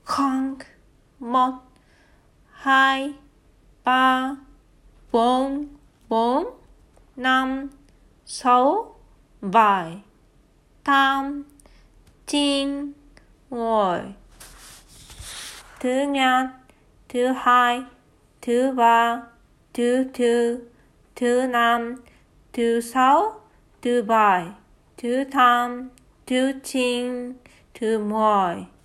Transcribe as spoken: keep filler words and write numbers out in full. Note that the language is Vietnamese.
không, một, hai, ba, bốn, bốn, năm, sáu, bảy, tám, chín, mười. Thứ nhất, thứ hai, thứ ba, thứ tư, thứ năm, thứ sáu, thứ bảy, thứ tám, thứ chín, thứ mười.